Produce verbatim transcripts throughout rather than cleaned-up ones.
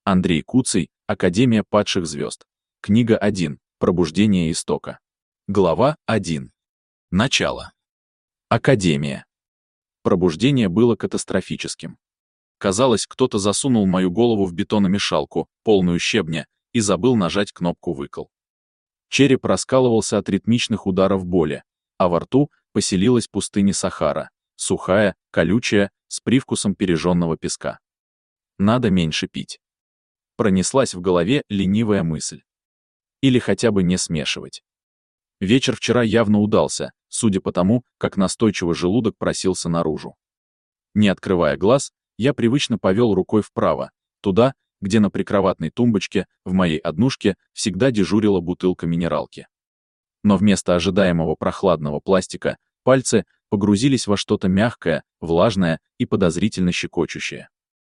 Андрей Куцый, Академия падших звезд. Книга один. Пробуждение истока. Глава один. Начало. Академия. Пробуждение было катастрофическим. Казалось, кто-то засунул мою голову в бетономешалку, полную щебня, и забыл нажать кнопку «выкол». Череп раскалывался от ритмичных ударов боли, а во рту поселилась пустыня Сахара, сухая, колючая, с привкусом пережженного песка. Надо меньше пить. Пронеслась в голове ленивая мысль. Или хотя бы не смешивать. Вечер вчера явно удался, судя по тому, как настойчиво желудок просился наружу. Не открывая глаз, я привычно повел рукой вправо, туда, где на прикроватной тумбочке, в моей однушке, всегда дежурила бутылка минералки. Но вместо ожидаемого прохладного пластика, пальцы погрузились во что-то мягкое, влажное и подозрительно щекочущее.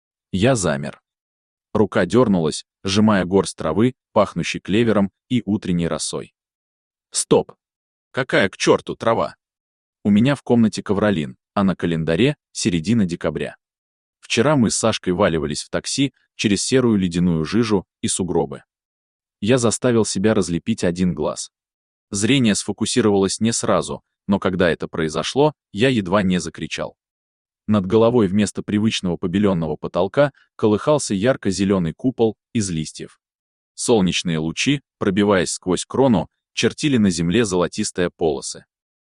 Я замер. Рука дернулась, сжимая горсть травы, пахнущей клевером и утренней росой. Стоп! Какая к черту трава? У меня в комнате ковролин, а на календаре середина декабря. Вчера мы с Сашкой валивались в такси через серую ледяную жижу и сугробы. Я заставил себя разлепить один глаз. Зрение сфокусировалось не сразу, но когда это произошло, я едва не закричал. Над головой вместо привычного побеленного потолка колыхался ярко-зеленый купол из листьев. Солнечные лучи, пробиваясь сквозь крону, чертили на земле золотистые полосы.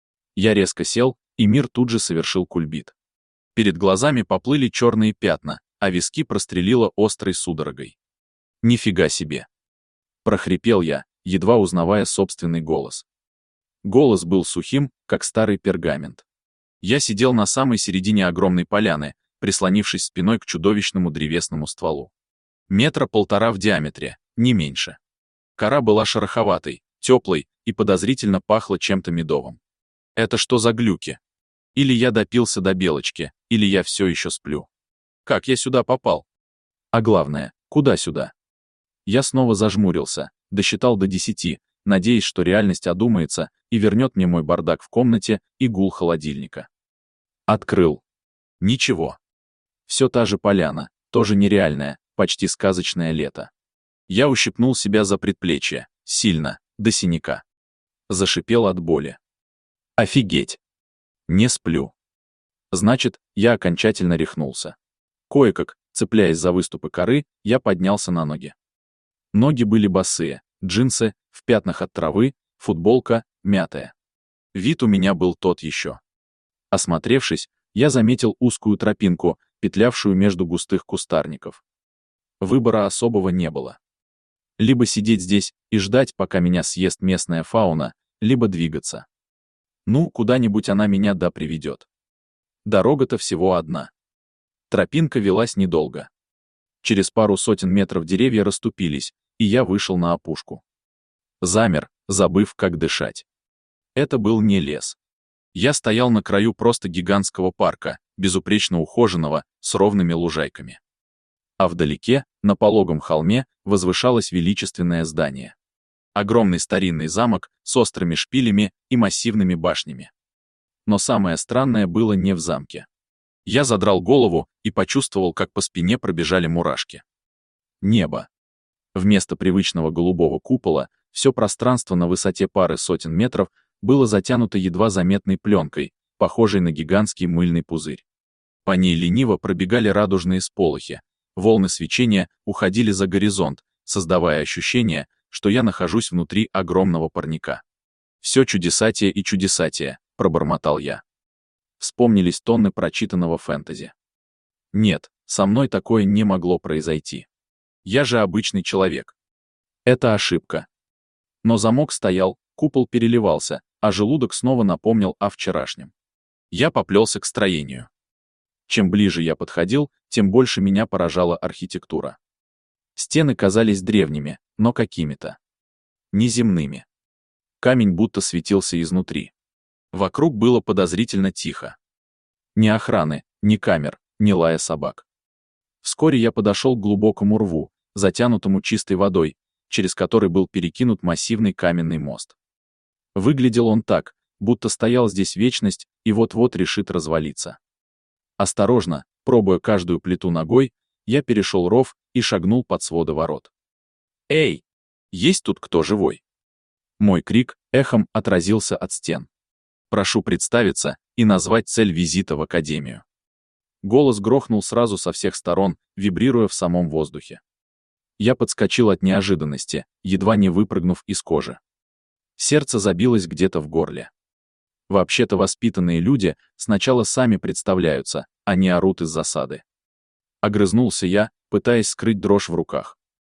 Я резко сел, и мир тут же совершил кульбит. Перед глазами поплыли черные пятна, а виски прострелило острой судорогой. Нифига себе! Прохрипел я, едва узнавая собственный голос. Голос был сухим, как старый пергамент. Я сидел на самой середине огромной поляны, прислонившись спиной к чудовищному древесному стволу. Метра полтора в диаметре, не меньше. Кора была шероховатой, теплой и подозрительно пахла чем-то медовым. Это что за глюки? Или я допился до белочки, или я все еще сплю. Как я сюда попал? А главное, куда сюда? Я снова зажмурился, досчитал до десяти, надеясь, что реальность одумается и вернет мне мой бардак в комнате и гул холодильника. Открыл. Ничего. Все та же поляна, тоже нереальное, почти сказочное лето. Я ущипнул себя за предплечье, сильно, до синяка. Зашипел от боли. Офигеть. Не сплю. Значит, я окончательно рехнулся. Кое-как, цепляясь за выступы коры, я поднялся на ноги. Ноги были босые, джинсы, в пятнах от травы, футболка, мятая. Вид у меня был тот еще. Осмотревшись, я заметил узкую тропинку, петлявшую между густых кустарников. Выбора особого не было. Либо сидеть здесь и ждать, пока меня съест местная фауна, либо двигаться. Ну, куда-нибудь она меня да приведет. Дорога-то всего одна. Тропинка велась недолго. Через пару сотен метров деревья расступились, и я вышел на опушку. Замер, забыв, как дышать. Это был не лес. Я стоял на краю просто гигантского парка, безупречно ухоженного, с ровными лужайками. А вдалеке, на пологом холме, возвышалось величественное здание. Огромный старинный замок с острыми шпилями и массивными башнями. Но самое странное было не в замке. Я задрал голову и почувствовал, как по спине пробежали мурашки. Небо. Вместо привычного голубого купола, все пространство на высоте пары сотен метров было затянуто едва заметной пленкой, похожей на гигантский мыльный пузырь. По ней лениво пробегали радужные сполохи, волны свечения уходили за горизонт, создавая ощущение, что я нахожусь внутри огромного парника. «Все чудесатие и чудесатие», — пробормотал я. Вспомнились тонны прочитанного фэнтези. Нет, со мной такое не могло произойти. Я же обычный человек. Это ошибка. Но замок стоял, купол переливался, а желудок снова напомнил о вчерашнем. Я поплелся к строению. Чем ближе я подходил, тем больше меня поражала архитектура. Стены казались древними, но какими-то неземными. Камень будто светился изнутри. Вокруг было подозрительно тихо. Ни охраны, ни камер, ни лая собак. Вскоре я подошел к глубокому рву, затянутому чистой водой, через который был перекинут массивный каменный мост. Выглядел он так, будто стоял здесь вечность и вот-вот решит развалиться. Осторожно, пробуя каждую плиту ногой, Я перешел ров и шагнул под своды ворот. «Эй! Есть тут кто живой?» Мой крик эхом отразился от стен. «Прошу представиться и назвать цель визита в академию». Голос грохнул сразу со всех сторон, вибрируя в самом воздухе. Я подскочил от неожиданности, едва не выпрыгнув из кожи. Сердце забилось где-то в горле. Вообще-то воспитанные люди сначала сами представляются, а не орут из засады. Огрызнулся я, пытаясь скрыть дрожь в руках.